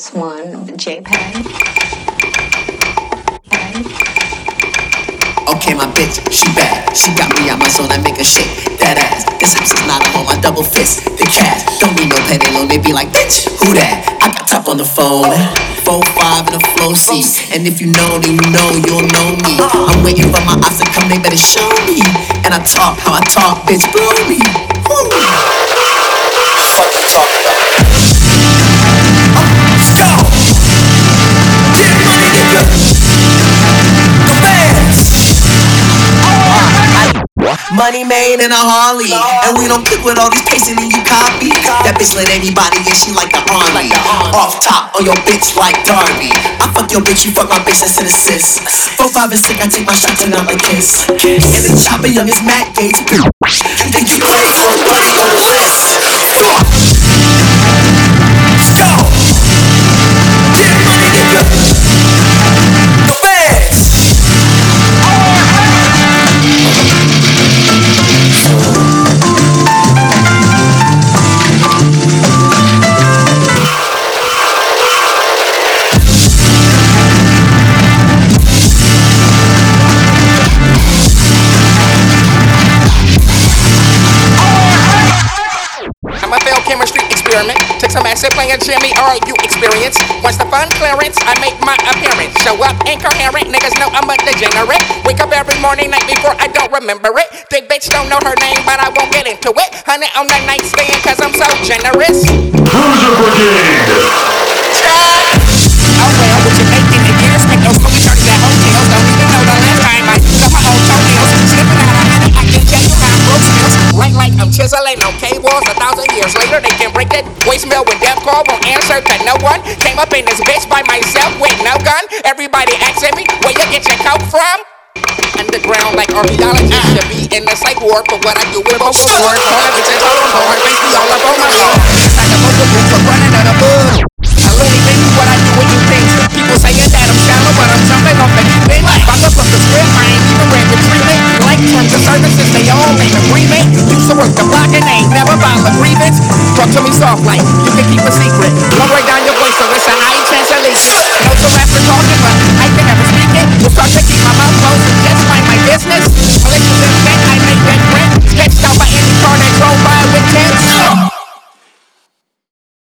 this one, JPEG. Okay, my bitch, she bad. She got me out my zone, I make her shake that ass. This house is not a home, I double fist the cash. Don't need no penny loan, they be like, bitch, who that? I got top on the phone, 4-5 in a flow seat. And if you know, then you know, you'll know me. I'm waiting for my eyes to come, they better show me. And I talk how I talk, bitch, blow me. Woo. Fuck you talking about? Let's go! Get money, nigga! The fans! Money made in a Harley, and we don't click with all these pasting and you copy. That bitch let anybody in, she like the army. Off top on your bitch like Darby. I fuck your bitch, you fuck my bitch, that's an assist. 4, 5, and 6, I take my shots and I'm a kiss. And the chopper young as Matt Gates. You think you crazy for a buddy on the list? Let's go! Get money, nigga! The fans! I'm a failed chemistry experiment. Took some acid playing Jimmy, all you experience. Once the fun clearance, I make my appearance. Show up incoherent, niggas know I'm a degenerate. Wake up every morning, night before, I don't remember it. Thick bitch don't know her name, but I won't get into it. Honey on the nightstand, cause I'm so generous. Cruiser Brigade! Oh well, what you making in years? Make those movie charts at hotels. Don't even know the last time I cut my own toenails. Slipping out of honey, I can tell you how broke smells. Right like I'm chiseling on K-walls. 1,000 years later, they can break that voicemail when death call won't answer to no one. Came up in this bitch by myself with no gun. Everybody asking me, where you get your coke from? Underground like archaeology should be in the psych ward. But what I do with vocal cords, corner bitches all on board, face me all up on my floor. Like a vocal booth for running out of